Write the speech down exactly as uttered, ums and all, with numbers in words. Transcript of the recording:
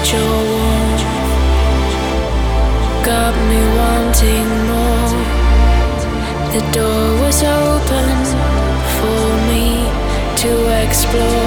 your warmth got me wanting more. The door was open for me to explore.